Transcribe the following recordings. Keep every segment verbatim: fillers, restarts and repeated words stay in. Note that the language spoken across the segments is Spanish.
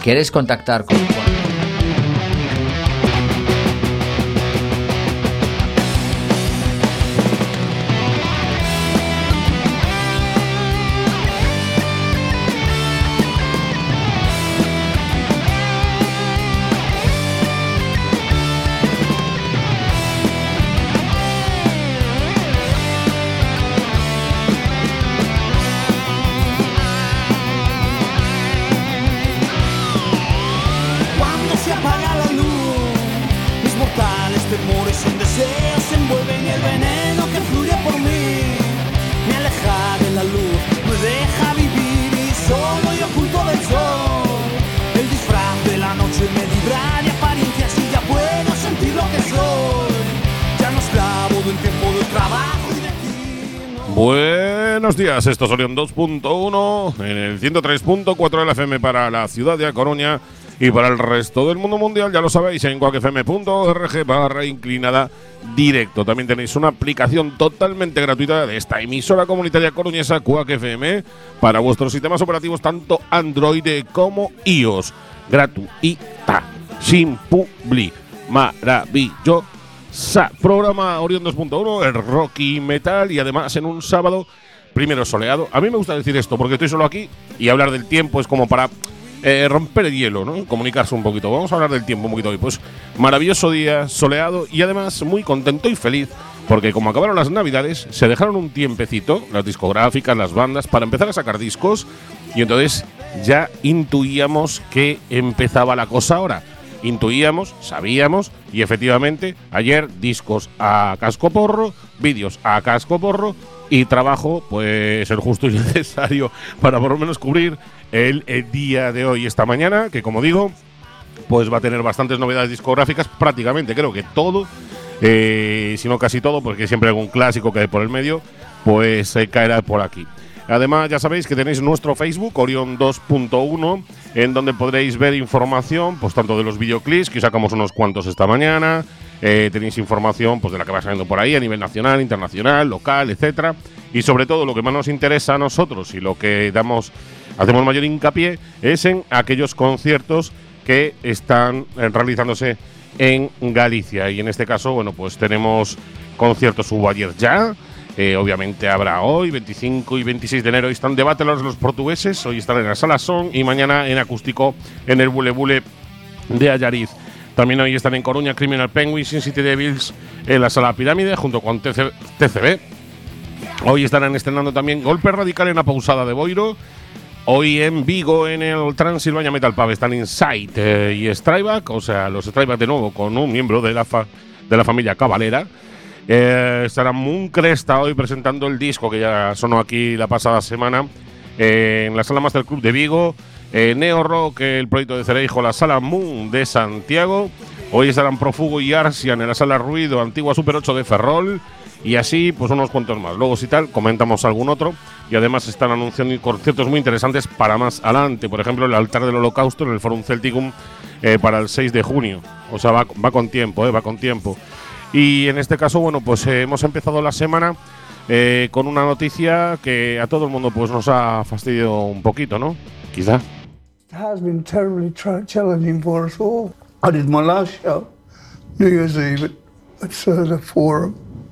¿Quieres contactar con... con Buenos días, esto es Orión dos punto uno en el ciento tres punto cuatro de la F M para la ciudad de A Coruña y para el resto del mundo mundial, ya lo sabéis, en cuac f m punto org barra inclinada directo. También tenéis una aplicación totalmente gratuita de esta emisora comunitaria coruñesa Quack F M para vuestros sistemas operativos tanto Android como iOS. Gratuita, sin publi, maravilloso. Sa, programa Orión dos punto uno, el rock y metal, y además en un sábado primero soleado. A mí me gusta decir esto porque estoy solo aquí y hablar del tiempo es como para eh, romper el hielo, ¿no? Comunicarse un poquito. Vamos a hablar del tiempo un poquito hoy. Pues maravilloso día, soleado y además muy contento y feliz porque como acabaron las navidades se dejaron un tiempecito las discográficas, las bandas para empezar a sacar discos y entonces ya intuíamos que empezaba la cosa ahora. Intuíamos, sabíamos y efectivamente ayer discos a cascoporro, vídeos a cascoporro y trabajo pues el justo y necesario para por lo menos cubrir el, el día de hoy, esta mañana, que como digo pues va a tener bastantes novedades discográficas, prácticamente creo que todo, eh, si no casi todo, porque siempre hay algún clásico que hay por el medio, pues se eh, caerá por aquí. Además, ya sabéis que tenéis nuestro Facebook, Orión dos punto uno, en donde podréis ver información, pues tanto de los videoclips, que sacamos unos cuantos esta mañana, eh, tenéis información pues de la que va saliendo por ahí a nivel nacional, internacional, local, etcétera. Y sobre todo lo que más nos interesa a nosotros y lo que damos, hacemos mayor hincapié es en aquellos conciertos que están realizándose en Galicia. Y en este caso, bueno, pues tenemos conciertos, hubo ayer ya. Eh, obviamente habrá hoy, veinticinco y veintiséis de enero, están de Batelors los portugueses, hoy están en la Sala Son y mañana en acústico en el Bule Bule de Allariz. También hoy están en Coruña Criminal Penguins, Sin City Devils en la Sala Pirámide junto con T C B. Hoy estarán estrenando también Golpe Radical en la Pausada de Boiro. Hoy en Vigo en el Transilvania Metal Pub están Insight eh, y Strayback, o sea, los Strayback de nuevo con un miembro de la, fa de la familia Cavalera. Eh, estará Mooncresta hoy presentando el disco que ya sonó aquí la pasada semana eh, en la Sala Master Club de Vigo. eh, Neo Rock, el proyecto de Cereijo, la Sala Moon de Santiago. Hoy estarán Profugo y Arsian en la Sala Ruido, Antigua Super ocho de Ferrol. Y así, pues unos cuantos más. Luego, si tal, comentamos algún otro. Y además están anunciando conciertos muy interesantes para más adelante. Por ejemplo, el Altar del Holocausto en el Forum Celticum eh, para el seis de junio. O sea, va, va con tiempo, eh, va con tiempo. Y en este caso, bueno, pues eh, hemos empezado la semana eh, con una noticia que a todo el mundo pues nos ha fastidiado un poquito, ¿no? Quizá. It has been terribly challenging for us all. I did my last show, New Year's Eve at, at uh, the Forum.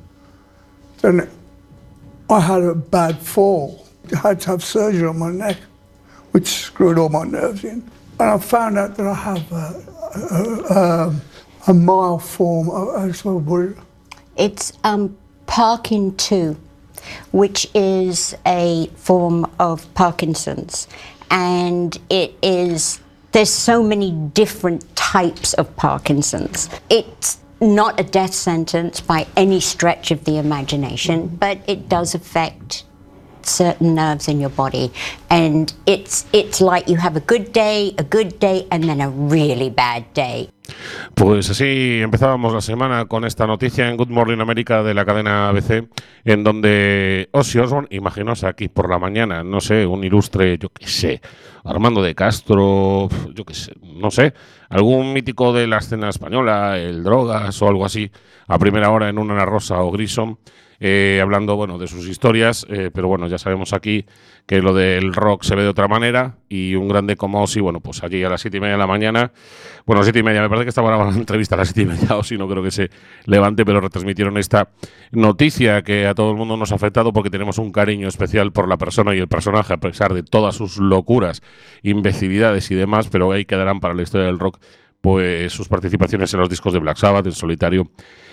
Then I had a bad fall. I had to have surgery on my neck, which screwed all my nerves in. And I found out that I have a, a, a, a mild form of... It's um, Parkin two, which is a form of Parkinson's. And it is, there's so many different types of Parkinson's. It's not a death sentence by any stretch of the imagination, but it does affect certain nerves in your body. And it's, it's like you have a good day, a good day, and then a really bad day. Pues así empezábamos la semana con esta noticia en Good Morning America de la cadena A B C, en donde Ozzy Osbourne, imaginaos aquí por la mañana, no sé, un ilustre, yo qué sé, Armando de Castro, yo qué sé, no sé, algún mítico de la escena española, el Drogas o algo así, a primera hora en una Ana Rosa o Grison, eh, hablando, bueno, de sus historias, eh, pero bueno, ya sabemos aquí que lo del rock se ve de otra manera y un grande como Ozzy, bueno, pues allí a las siete y media de la mañana, bueno, siete y media, me parece que estaba grabando la entrevista a las siete y media, Ozzy no creo que se levante, pero retransmitieron esta noticia que a todo el mundo nos ha afectado porque tenemos un cariño especial por la persona y el personaje, a pesar de todas sus locuras, imbecilidades y demás, pero ahí quedarán para la historia del rock pues sus participaciones en los discos de Black Sabbath, en solitario,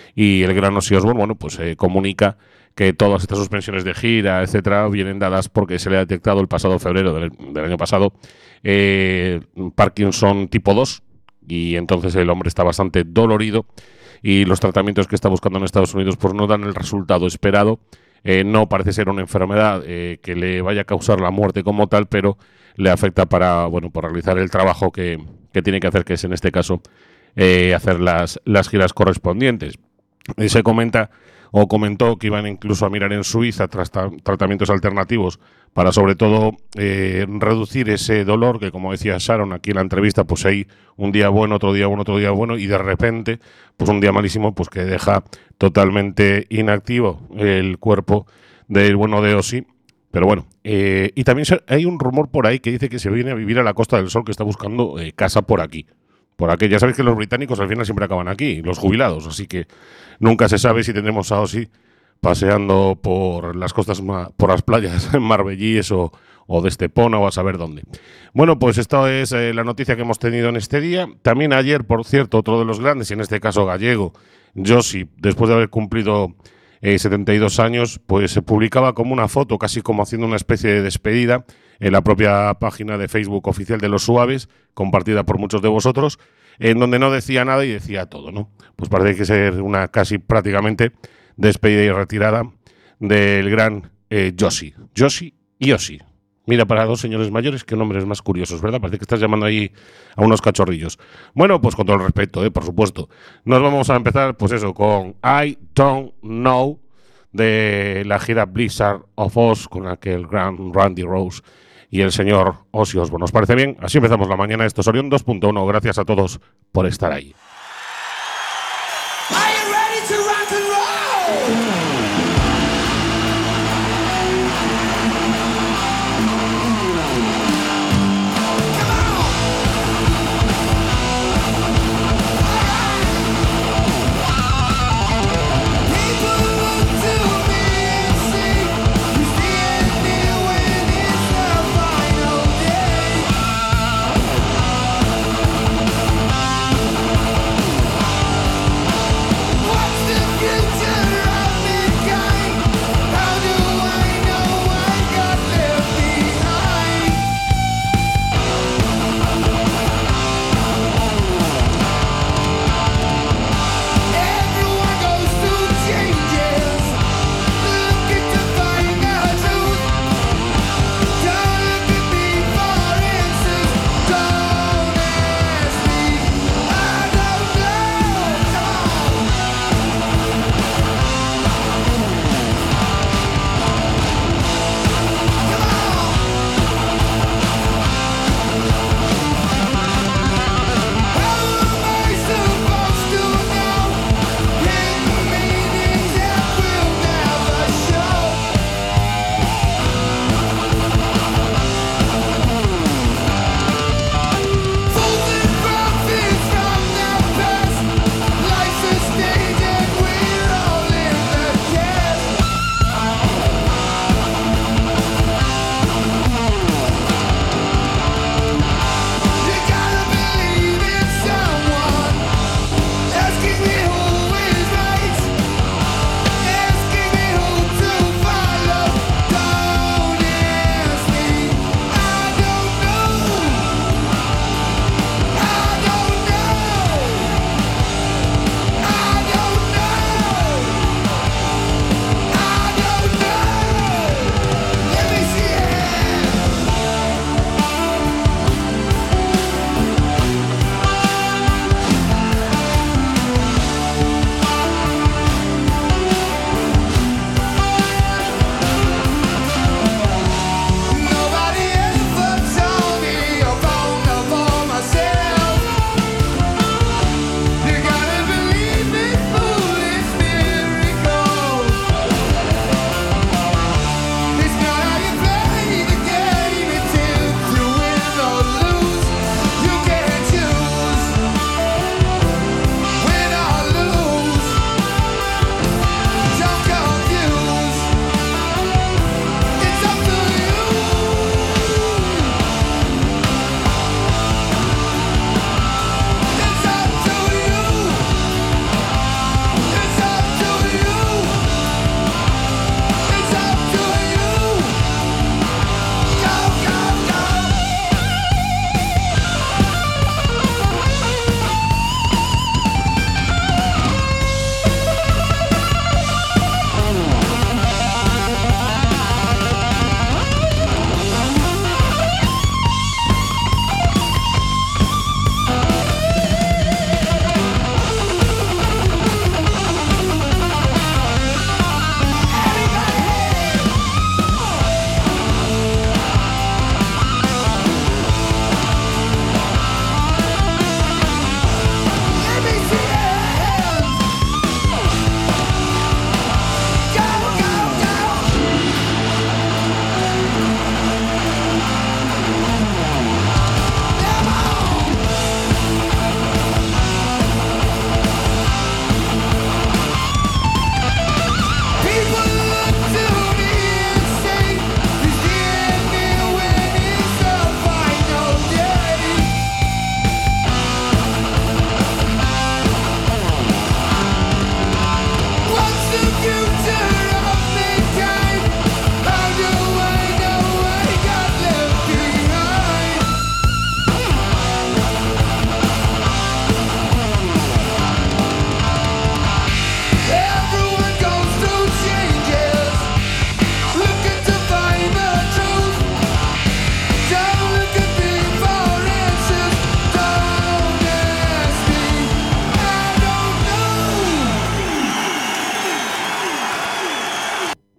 y el gran Ozzy Osbourne, bueno, pues eh, comunica que todas estas suspensiones de gira, etcétera, vienen dadas porque se le ha detectado el pasado febrero del, del año pasado eh, Parkinson tipo dos, y entonces el hombre está bastante dolorido y los tratamientos que está buscando en Estados Unidos pues no dan el resultado esperado. Eh, no parece ser una enfermedad eh, que le vaya a causar la muerte como tal, pero le afecta para, bueno, para realizar el trabajo que, que tiene que hacer, que es en este caso eh, hacer las, las giras correspondientes. Y se comenta o comentó que iban incluso a mirar en Suiza tras tratamientos alternativos para sobre todo eh, reducir ese dolor que, como decía Sharon aquí en la entrevista, pues hay un día bueno, otro día bueno, otro día bueno, y de repente pues un día malísimo pues que deja totalmente inactivo el cuerpo del bueno de Ozzy. Pero bueno, eh, y también hay un rumor por ahí que dice que se viene a vivir a la Costa del Sol, que está buscando eh, casa por aquí. Por aquí, ya sabéis que los británicos al final siempre acaban aquí, los jubilados, así que nunca se sabe si tendremos a Ozzy paseando por las costas, por las playas en Marbellís o, o de Estepona o a saber dónde. Bueno, pues esta es eh, la noticia que hemos tenido en este día. También ayer, por cierto, otro de los grandes, y en este caso gallego, Josi, después de haber cumplido eh, setenta y dos años, pues se publicaba como una foto, casi como haciendo una especie de despedida, en la propia página de Facebook oficial de Los Suaves, compartida por muchos de vosotros, en donde no decía nada y decía todo, ¿no? Pues parece que ser una casi prácticamente despedida y retirada del gran eh, Josi. Josi y Ozzy. Mira, para dos señores mayores, qué nombres más curiosos, ¿verdad? Parece que estás llamando ahí a unos cachorrillos. Bueno, pues con todo el respeto, ¿eh? Por supuesto. Nos vamos a empezar, pues eso, con I Don't Know, de la gira Blizzard of Oz, con aquel gran Randy Rose y el señor Ozzy Osbourne. ¿Nos parece bien? Así empezamos la mañana. Esto es Orión dos punto uno. Gracias a todos por estar ahí. Are you ready to rock and roll?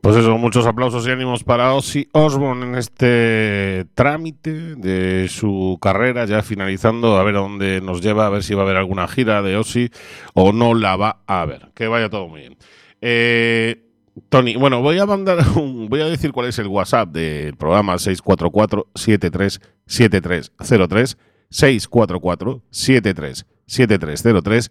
Pues eso, muchos aplausos y ánimos para Ozzy Osbourne en este trámite de su carrera, ya finalizando, a ver a dónde nos lleva, a ver si va a haber alguna gira de Ozzy o no la va a haber. Que vaya todo muy bien. Eh, Tony, bueno, voy a mandar un, voy a decir cuál es el WhatsApp del programa: seis cuatro cuatro, siete tres siete tres cero tres, seis cuatro cuatro, siete tres siete tres cero tres.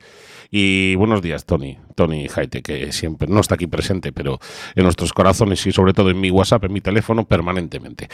Y buenos días, Tony, Tony Jaite, que siempre no está aquí presente, pero en nuestros corazones y sobre todo en mi WhatsApp, en mi teléfono, permanentemente.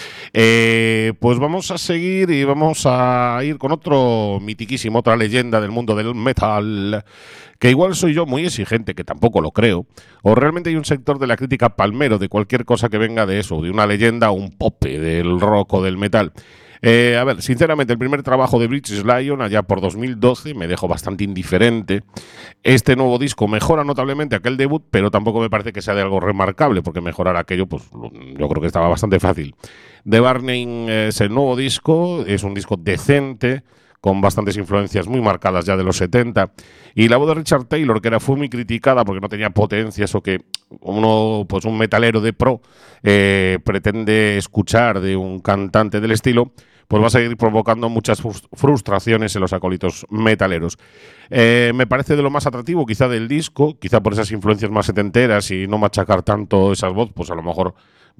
Eh, pues vamos a seguir y vamos a ir con otro mitiquísimo, otra leyenda del mundo del metal, que igual soy yo muy exigente, que tampoco lo creo, o realmente hay un sector de la crítica palmero de cualquier cosa que venga de eso, de una leyenda o un pope del rock o del metal. Eh, a ver, sinceramente, el primer trabajo de British Lion, allá por dos mil doce, me dejó bastante indiferente. Este nuevo disco mejora notablemente aquel debut, pero tampoco me parece que sea de algo remarcable, porque mejorar aquello, pues yo creo que estaba bastante fácil. The Burning es el nuevo disco, es un disco decente, con bastantes influencias muy marcadas ya de los setenta, y la voz de Richard Taylor, que era fue muy criticada porque no tenía potencia, eso que uno, pues un metalero de pro eh, pretende escuchar de un cantante del estilo, pues va a seguir provocando muchas frustraciones en los acólitos metaleros. Eh, me parece de lo más atractivo quizá del disco, quizá por esas influencias más setenteras y no machacar tanto esas voces, pues a lo mejor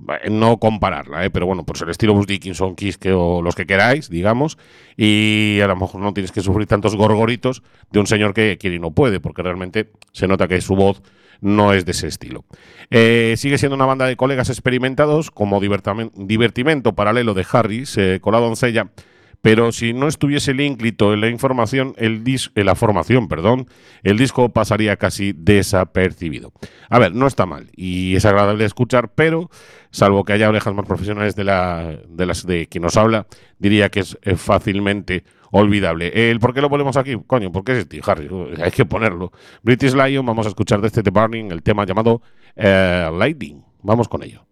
no compararla, ¿eh? Pero bueno, pues el estilo Bruce Dickinson, Kiss que, o los que queráis, digamos, y a lo mejor no tienes que sufrir tantos gorgoritos de un señor que quiere y no puede, porque realmente se nota que su voz no es de ese estilo. Eh, sigue siendo una banda de colegas experimentados como divertimento paralelo de Harris eh, con la doncella, pero si no estuviese el ínclito en la información, el dis en la formación, perdón, el disco pasaría casi desapercibido. A ver, no está mal y es agradable de escuchar, pero salvo que haya orejas más profesionales de, la, de las de quien nos habla, diría que es, es fácilmente olvidable. El ¿por qué lo ponemos aquí? Coño, ¿por qué es este Harry? Hay que ponerlo. British Lion, vamos a escuchar de este The Burning el tema llamado uh, Lightning. Vamos con ello.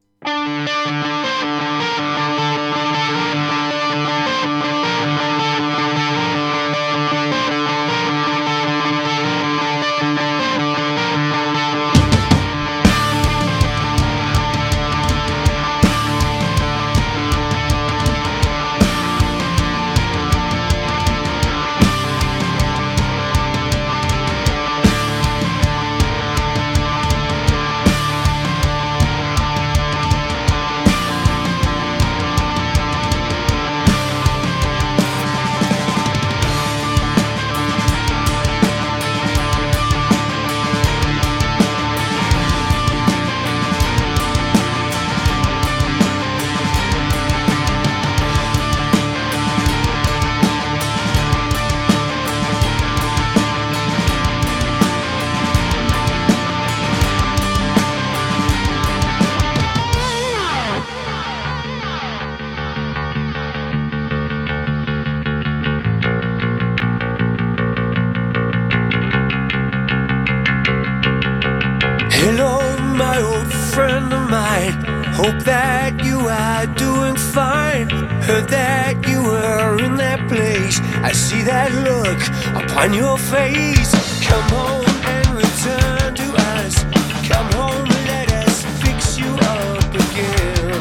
Hope that you are doing fine. Heard that you were in that place. I see that look upon your face. Come home and return to us. Come home and let us fix you up again.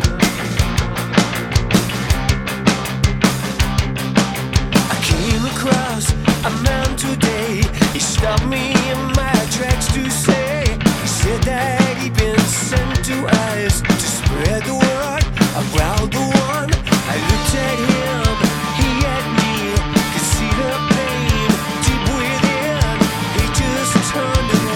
I came across a man today. He stopped me in my tracks to say, he said that he'd been sent to us to spread the word about the one. I looked at him, he at me, could see the pain deep within. He just turned and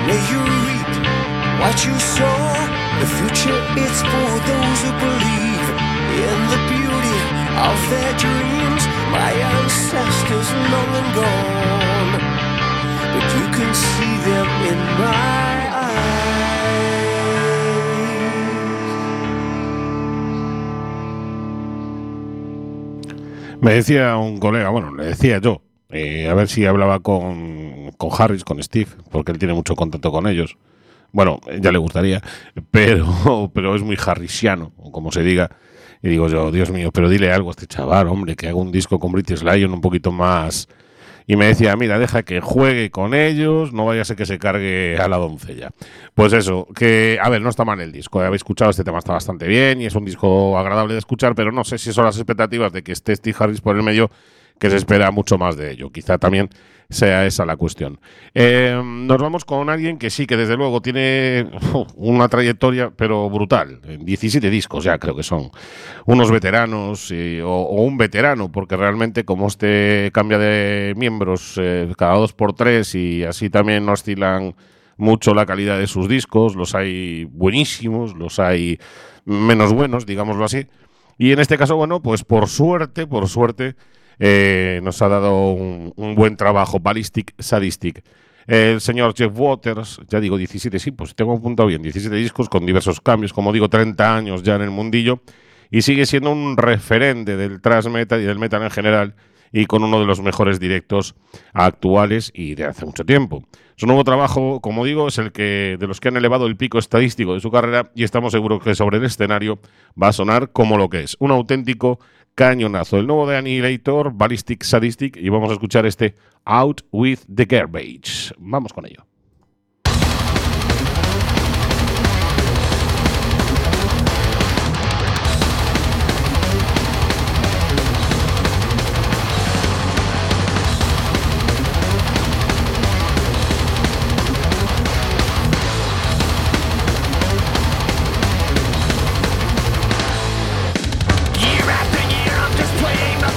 may you reap what you sow. The future is for those who believe in the beauty of their dreams. My ancestors long and gone, but you can see them in my Me decía un colega, bueno, le decía yo, eh, a ver si hablaba con, con Harris, con Steve, porque él tiene mucho contacto con ellos. Bueno, ya le gustaría, pero, pero es muy harrisiano, o como se diga. Y digo yo, Dios mío, pero dile algo a este chaval, hombre, que haga un disco con British Lion un poquito más. Y me decía, mira, deja que juegue con ellos, no vaya a ser que se cargue a la doncella. Pues eso, que, a ver, no está mal el disco, habéis escuchado, este tema está bastante bien y es un disco agradable de escuchar, pero no sé si son las expectativas de que esté Steve Harris por el medio, que se espera mucho más de ello. Quizá también sea esa la cuestión. Eh, nos vamos con alguien que sí, que desde luego tiene uh, una trayectoria, pero brutal. diecisiete discos ya creo que son. Unos veteranos eh, o, o un veterano, porque realmente como este cambia de miembros eh, cada dos por tres y así también oscilan mucho la calidad de sus discos, los hay buenísimos, los hay menos buenos, digámoslo así. Y en este caso, bueno, pues por suerte, por suerte, Eh, nos ha dado un, un buen trabajo, Ballistic Sadistic. El señor Jeff Waters, ya digo diecisiete, sí, pues tengo apuntado bien, diecisiete discos con diversos cambios, como digo, treinta años ya en el mundillo, y sigue siendo un referente del thrash metal y del metal en general, y con uno de los mejores directos actuales y de hace mucho tiempo. Su nuevo trabajo, como digo, es el que de los que han elevado el pico estadístico de su carrera, y estamos seguros que sobre el escenario va a sonar como lo que es, un auténtico cañonazo. El nuevo de Annihilator, Ballistic Sadistic, y vamos a escuchar este Out with the Garbage. Vamos con ello.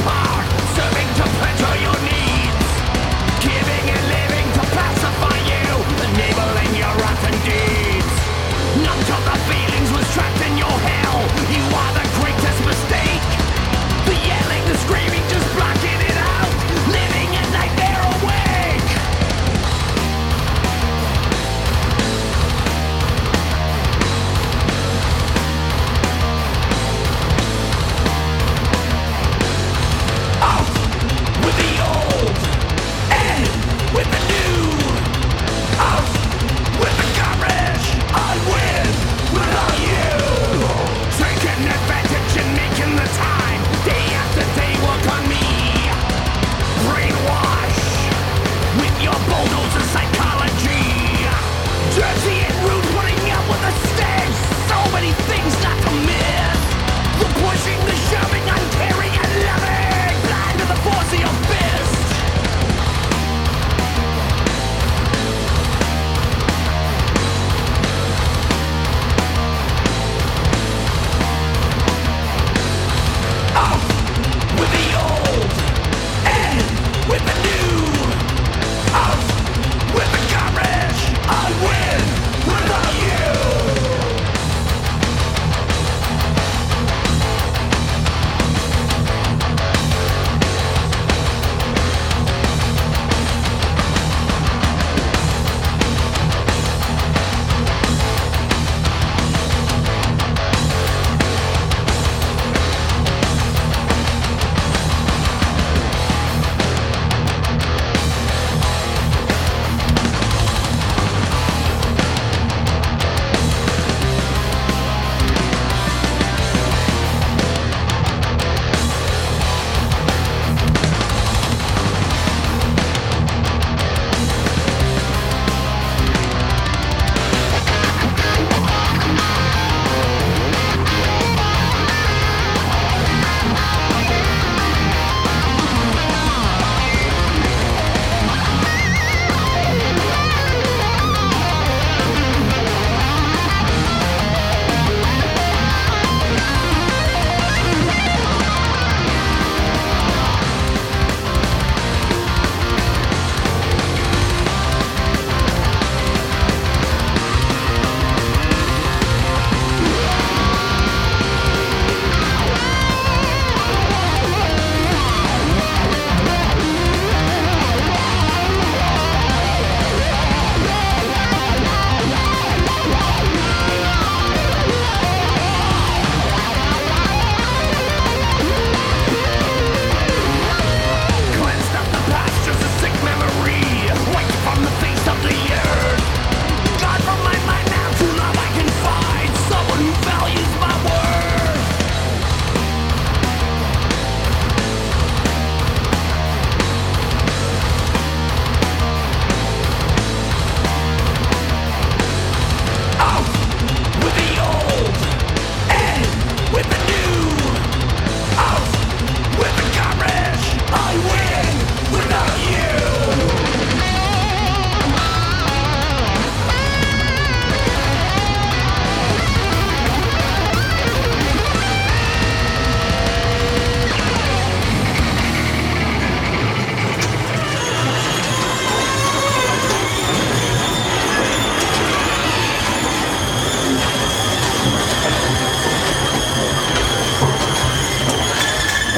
Serving to pleasure your needs, giving and living to pacify you.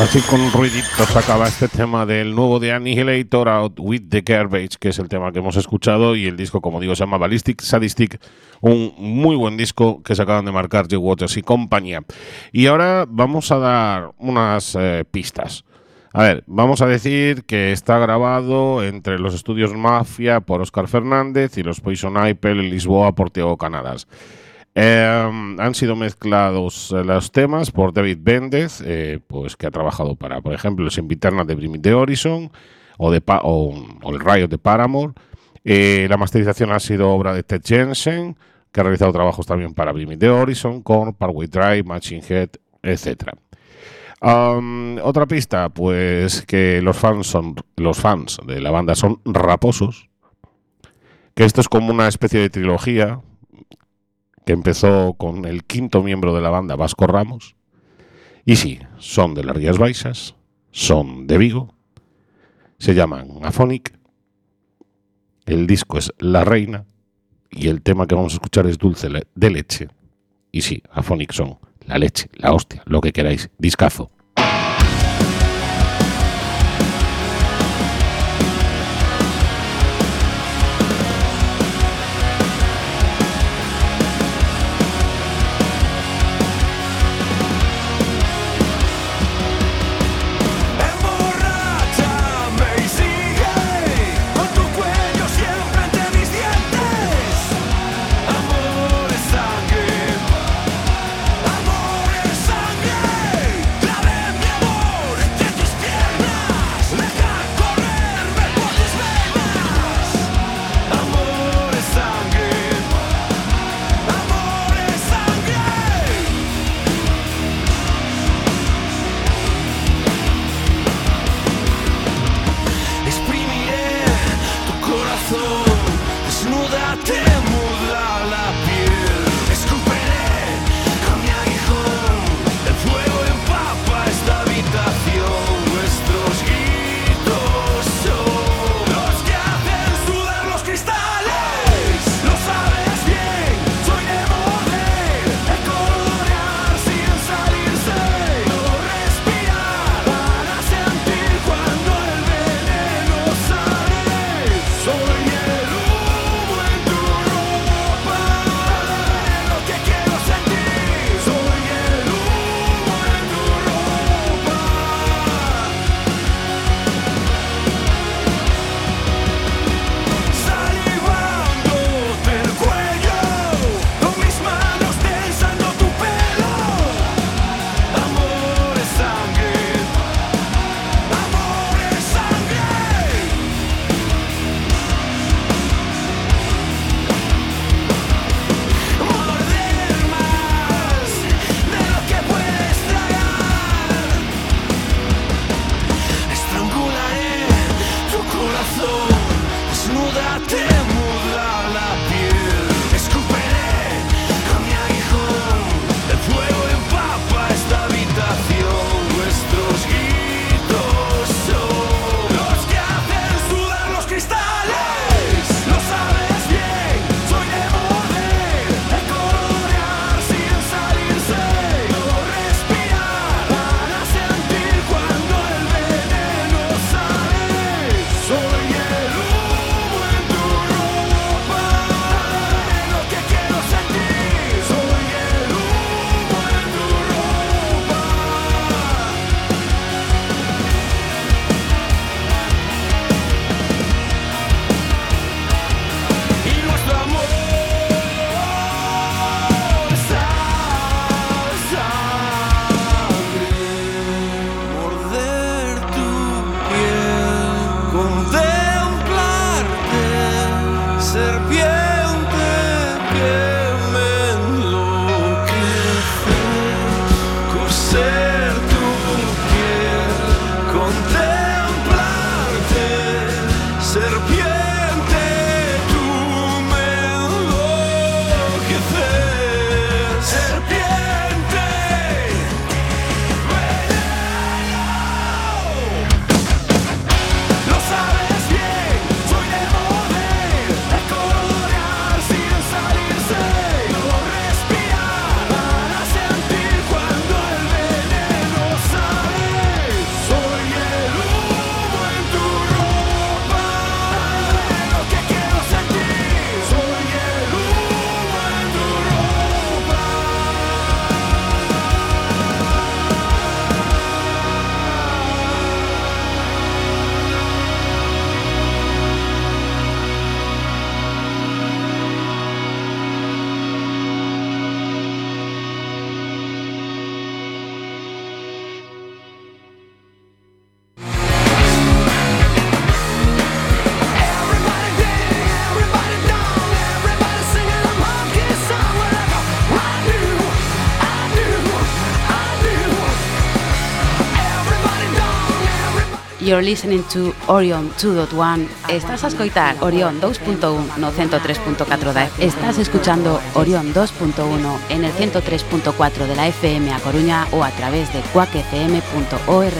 Así con ruiditos acaba este tema del nuevo de Annihilator, Out With The Garbage, que es el tema que hemos escuchado, y el disco, como digo, se llama Ballistic Sadistic, un muy buen disco que se acaban de marcar Jay Waters y compañía. Y ahora vamos a dar unas eh, pistas. A ver, vamos a decir que está grabado entre los estudios Mafia por Óscar Fernández y los Poison Apple en Lisboa por Tiago Canadas. Eh, han sido mezclados eh, los temas por David Béndez, eh, pues que ha trabajado para, por ejemplo, el Sempiterna de Bring Me The Horizon o, de pa o, o el Riot de Paramore. Eh, la masterización ha sido obra de Ted Jensen, que ha realizado trabajos también para Bring Me The Horizon, Korn, Parkway Drive, Machine Head, etcétera. Um, otra pista, pues que los fans son los fans de la banda son raposos, que esto es como una especie de trilogía que empezó con el quinto miembro de la banda, Vasco Ramos. Y sí, son de las Rías Baixas, son de Vigo, se llaman Aphonic, el disco es La Reina y el tema que vamos a escuchar es Dulce de Leche. Y sí, Aphonic son la leche, la hostia, lo que queráis, discazo. Soy el humo en tu You're listening to Orion two point one. Estás a escoitar Orion dos punto uno no ciento tres punto catro da F M. Estás escuchando Orion dos punto uno en el ciento tres punto cuatro de la F M a Coruña o a través de cuac f m punto org.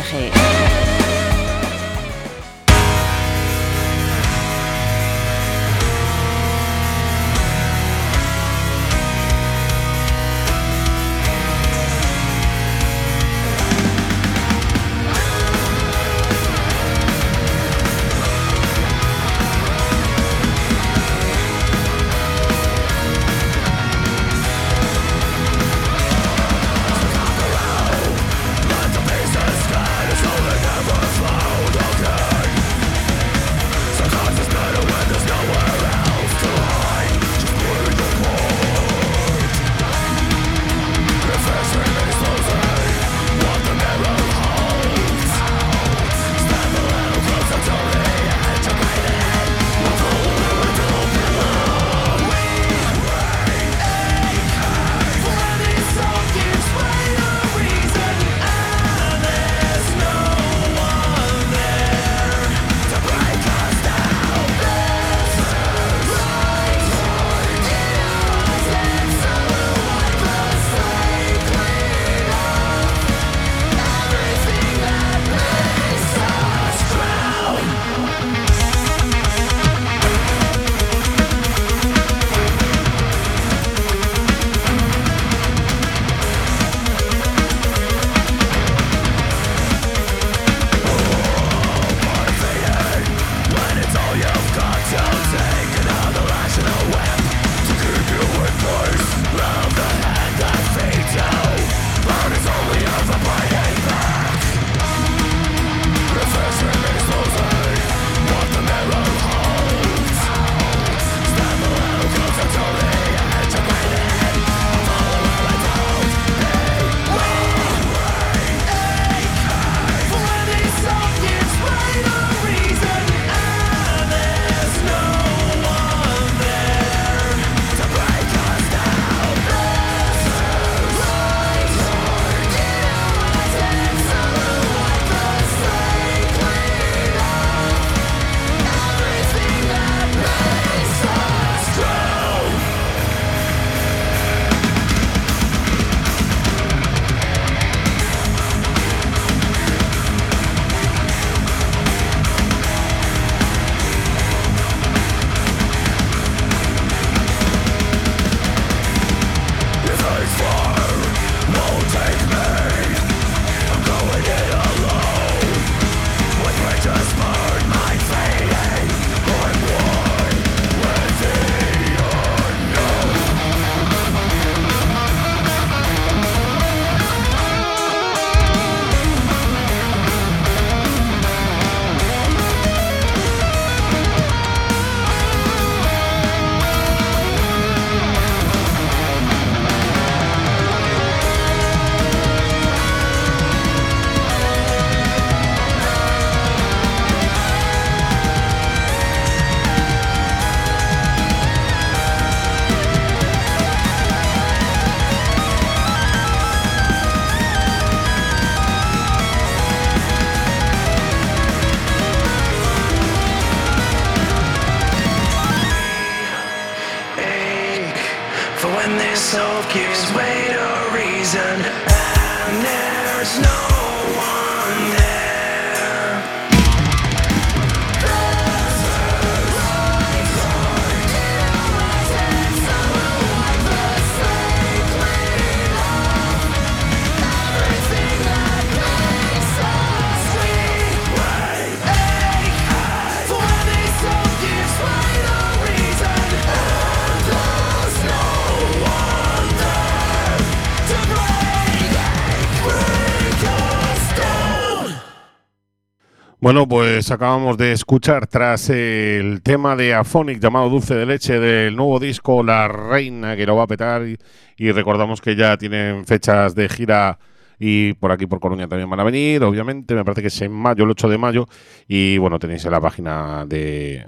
Bueno, pues acabamos de escuchar tras el tema de Aphonic llamado Dulce de Leche del nuevo disco La Reina, que lo va a petar, y, y recordamos que ya tienen fechas de gira y por aquí por Coruña también van a venir, obviamente, me parece que es en mayo, el ocho de mayo, y bueno, tenéis en la página de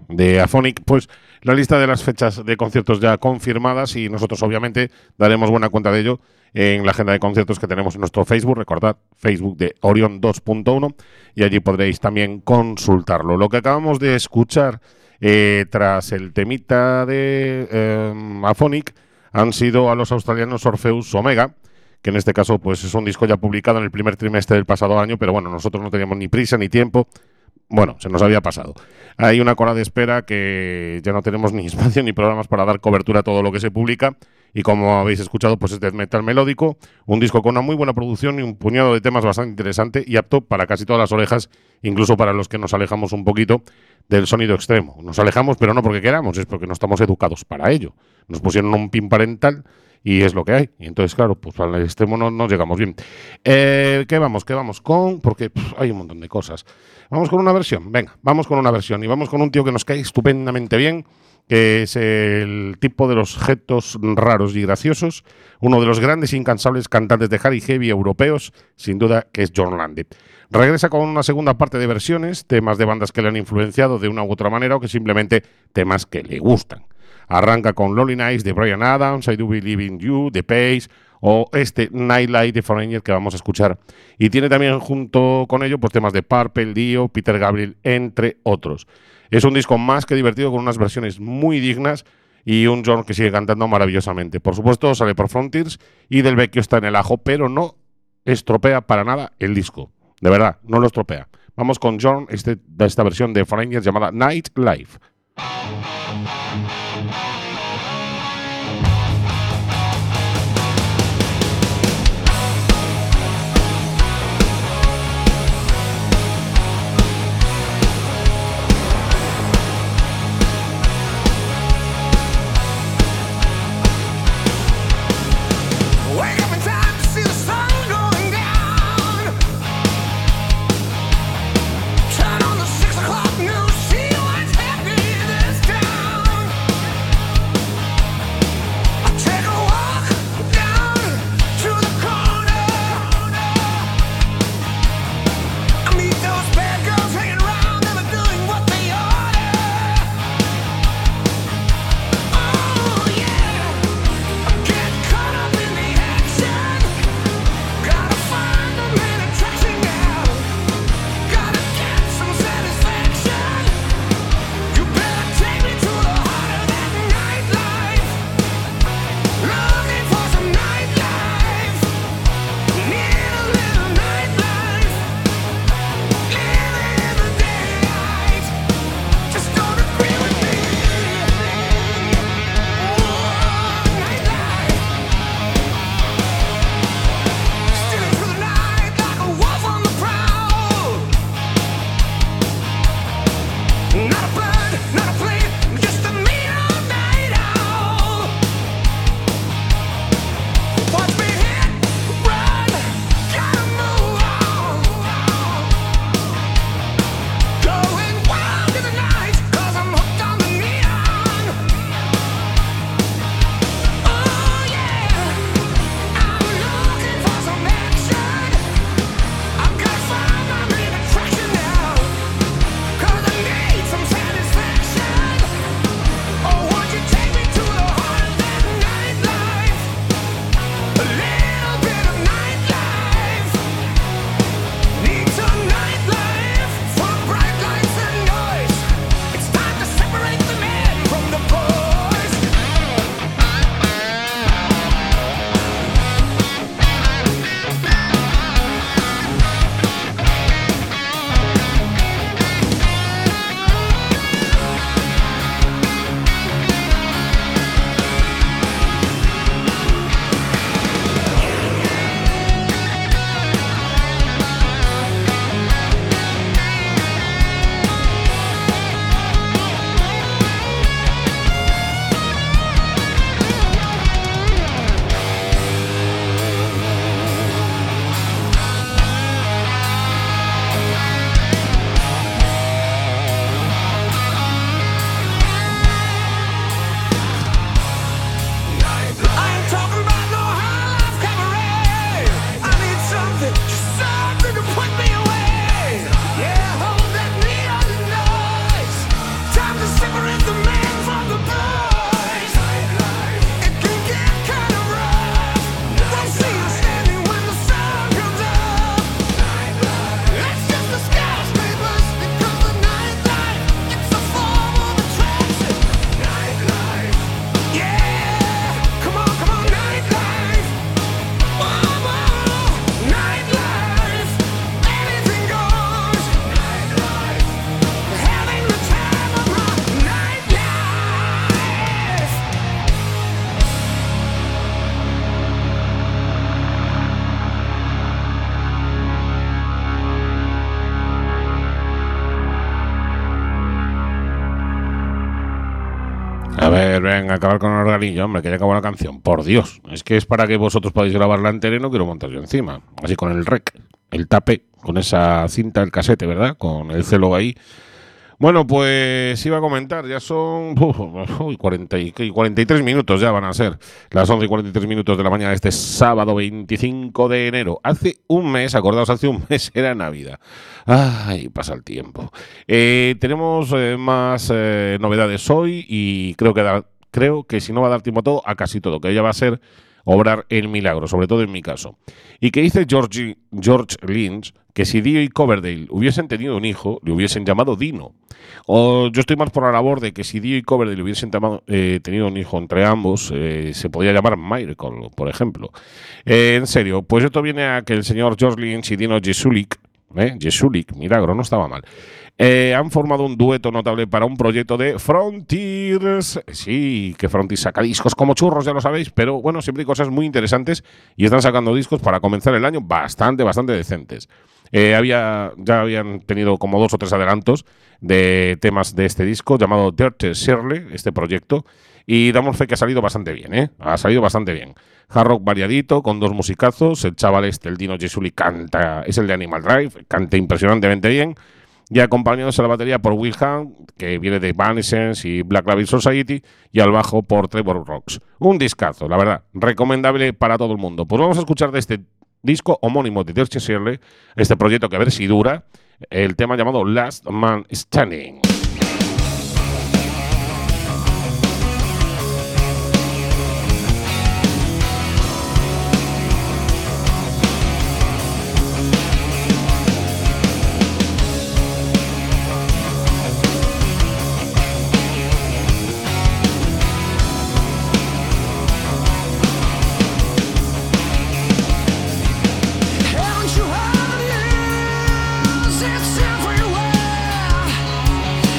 de Aphonic, pues la lista de las fechas de conciertos ya confirmadas, y nosotros obviamente daremos buena cuenta de ello en la agenda de conciertos que tenemos en nuestro Facebook. Recordad, Facebook de Orión dos punto uno, y allí podréis también consultarlo. Lo que acabamos de escuchar eh, tras el temita de eh, Aphonic han sido a los australianos Orpheus Omega, que en este caso pues es un disco ya publicado en el primer trimestre del pasado año, pero bueno, nosotros no teníamos ni prisa ni tiempo. Bueno, se nos había pasado. Hay una cola de espera que ya no tenemos ni espacio ni programas para dar cobertura a todo lo que se publica, y como habéis escuchado, pues es death metal melódico, un disco con una muy buena producción y un puñado de temas bastante interesante y apto para casi todas las orejas, incluso para los que nos alejamos un poquito del sonido extremo. Nos alejamos, pero no porque queramos, es porque no estamos educados para ello. Nos pusieron un pin parental y es lo que hay. Y entonces, claro, pues al extremo no, no llegamos bien. Eh, ¿Qué vamos? ¿Qué vamos con? Porque pff, hay un montón de cosas. Vamos con una versión. Venga, vamos con una versión. Y vamos con un tío que nos cae estupendamente bien, que es el tipo de los jetos raros y graciosos, uno de los grandes e incansables cantantes de hard y heavy europeos, sin duda, que es John Landy. Regresa con una segunda parte de versiones, temas de bandas que le han influenciado de una u otra manera o que simplemente temas que le gustan. Arranca con Lonely Nights de Bryan Adams, I Do Believe in You de Pace, o este Nightlight de Foreigner que vamos a escuchar. Y tiene también junto con ello pues temas de Purple, Dio, Peter Gabriel, entre otros. Es un disco más que divertido, con unas versiones muy dignas y un John que sigue cantando maravillosamente. Por supuesto, sale por Frontiers y Del Vecchio está en el ajo, pero no estropea para nada el disco. De verdad, no lo estropea. Vamos con John, este, esta versión de Foreigner llamada Nightlife. Turn on the six o'clock news, see what's happening this time. A ver, ven, a acabar con el organillo, hombre, que ya acabó la canción. Por Dios, es que es para que vosotros podáis grabarla entera y no quiero montar yo encima. Así con el rec, el tape, con esa cinta, el casete, ¿verdad? Con el celo ahí. Bueno, pues iba a comentar, ya son uf, uy, cuarenta y, cuarenta y tres minutos ya van a ser, las once y cuarenta y tres minutos de la mañana de este sábado veinticinco de enero. Hace un mes, acordaos, hace un mes era Navidad. Ay, pasa el tiempo. Eh, tenemos eh, más eh, novedades hoy y creo que, da, creo que si no va a dar tiempo a todo, a casi todo, que ya va a ser obrar el milagro, sobre todo en mi caso. Y que dice George, George Lynch que si Dio y Coverdale hubiesen tenido un hijo, le hubiesen llamado Dino. O yo estoy más por la labor de que si Dio y Coverdale hubiesen llamado, eh, tenido un hijo entre ambos, eh, se podría llamar Miracle, por ejemplo. Eh, en serio, pues esto viene a que el señor George Lynch y Dino Jesulik, eh, Jesulik, milagro, no estaba mal, Eh, han formado un dueto notable para un proyecto de Frontiers. Sí, que Frontiers saca discos como churros, ya lo sabéis, pero bueno, siempre hay cosas muy interesantes y están sacando discos para comenzar el año bastante, bastante decentes. Eh, había, ya habían tenido como dos o tres adelantos de temas de este disco llamado Dirty Shirley, este proyecto, y damos fe que ha salido bastante bien, ¿eh? Ha salido bastante bien. Hard rock variadito, con dos musicazos. El chaval este, el Dino Jesulik, canta, es el de Animal Drive, canta impresionantemente bien. Y acompañándose a la batería por Will Hunt, que viene de Evanescence y Black Label Society, y al bajo por Trevor Rocks. Un discazo, la verdad, recomendable para todo el mundo. Pues vamos a escuchar de este disco homónimo de Dirty Shirley, este proyecto que a ver si dura, el tema llamado Last Man Standing. Haven't you heard the news? It's everywhere.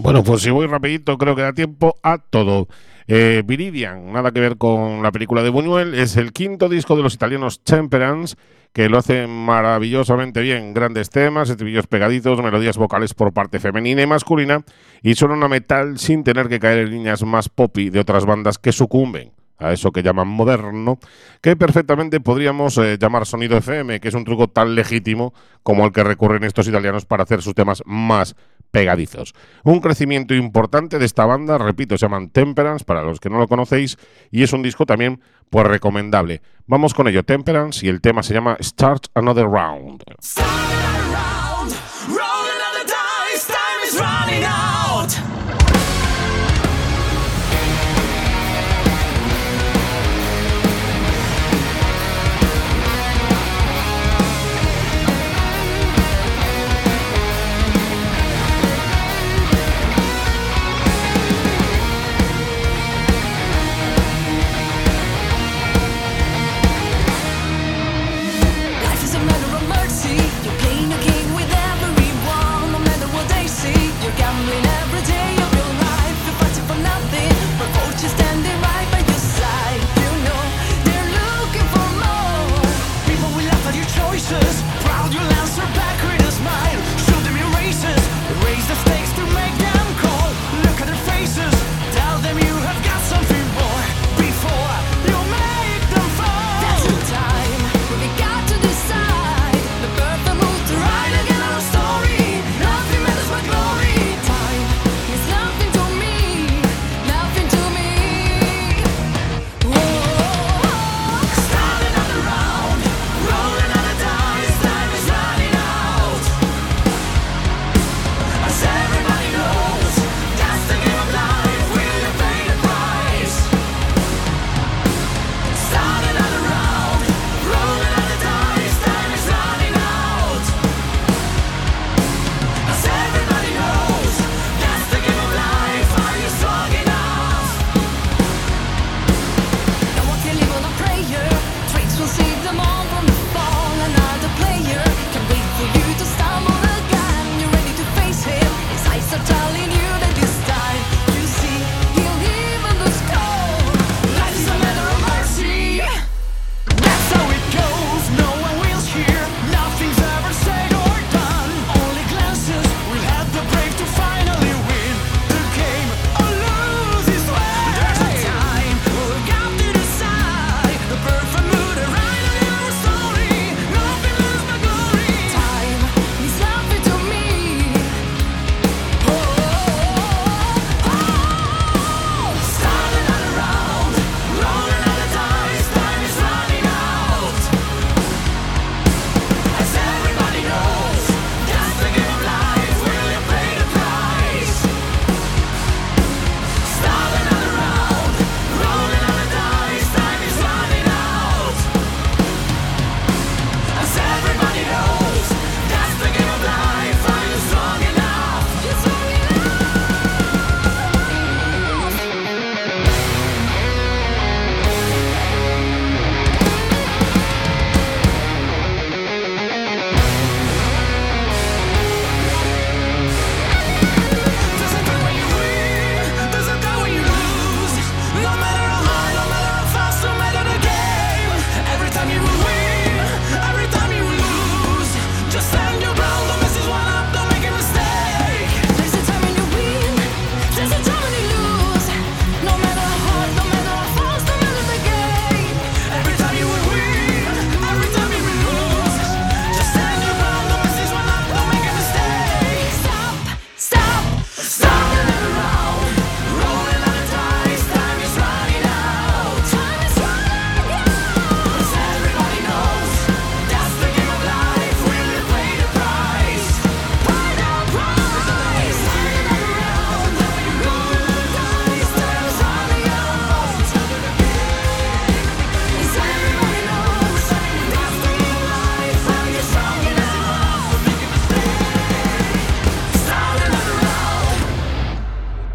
Bueno, pues si voy rapidito, creo que da tiempo a todo. Eh, Viridian, nada que ver con la película de Buñuel, es el quinto disco de los italianos Temperance, que lo hacen maravillosamente bien. Grandes temas, estribillos pegadizos, melodías vocales por parte femenina y masculina, y suenan a metal sin tener que caer en líneas más poppy de otras bandas que sucumben a eso que llaman moderno, que perfectamente podríamos eh, llamar sonido F M, que es un truco tan legítimo como el que recurren estos italianos para hacer sus temas más pegadizos. Un crecimiento importante de esta banda, repito, se llaman Temperance, para los que no lo conocéis, y es un disco también pues recomendable. Vamos con ello, Temperance, y el tema se llama Start Another Round. Start another round, roll another dice, time is running out. Life is a matter of mercy, you're playing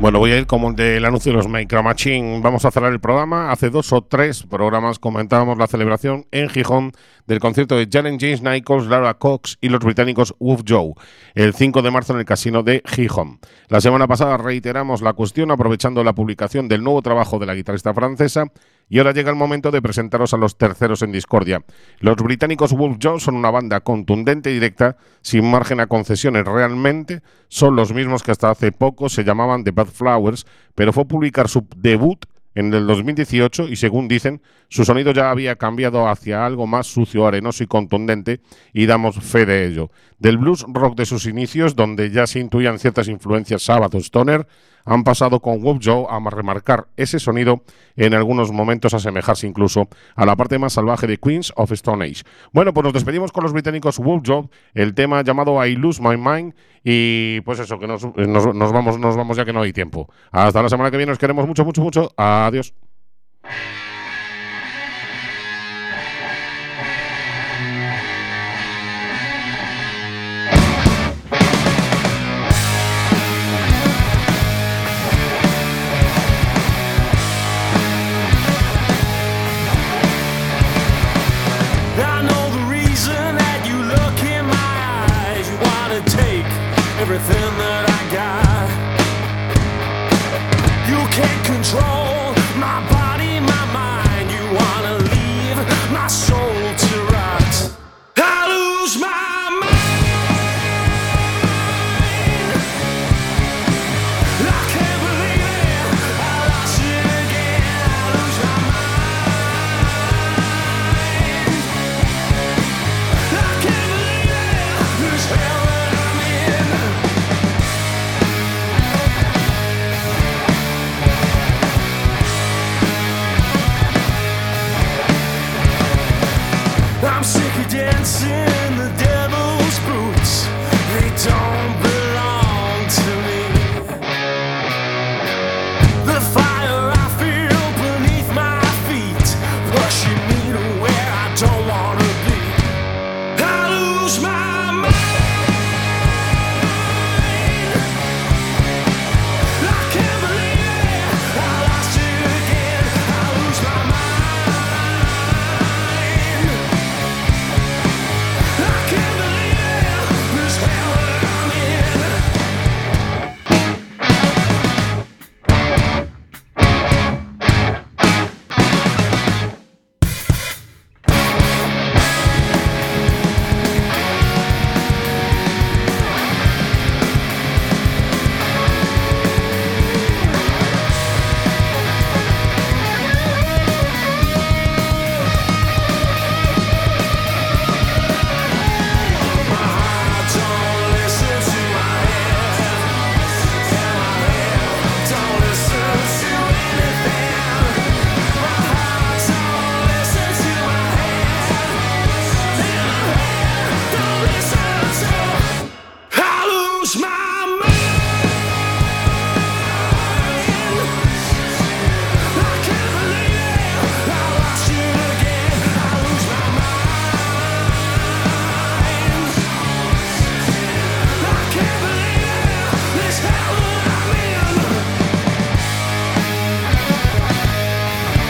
Bueno, voy a ir como el del anuncio de los Micro Machine. Vamos a cerrar el programa. Hace dos o tres programas comentábamos la celebración en Gijón del concierto de Jalen James Nichols, Lara Cox y los británicos Wolf Joe, el cinco de marzo en el Casino de Gijón. La semana pasada reiteramos la cuestión aprovechando la publicación del nuevo trabajo de la guitarrista francesa, y ahora llega el momento de presentaros a los terceros en discordia. Los británicos Wolf Joe son una banda contundente y directa, sin margen a concesiones. Realmente son los mismos que hasta hace poco se llamaban The Bad Flowers, pero fue publicar su debut en el dos mil dieciocho y, según dicen, su sonido ya había cambiado hacia algo más sucio, arenoso y contundente, y damos fe de ello. Del blues rock de sus inicios, donde ya se intuían ciertas influencias Sabbath o Stoner, han pasado con Wolf Joe a remarcar ese sonido, en algunos momentos asemejarse incluso a la parte más salvaje de Queens of Stone Age. Bueno, pues nos despedimos con los británicos Wolf Joe, el tema llamado I Lose My Mind, y pues eso, que nos, nos, nos, vamos, nos vamos ya que no hay tiempo. Hasta la semana que viene, os queremos mucho, mucho, mucho. Adiós. Everything that I got, you can't control my body, my mind. You wanna leave my soul to rot. I lose my mind. I can't believe it. I lost it again. I lose my mind. I can't believe it. This hell that I'm in. I'm sick of dancing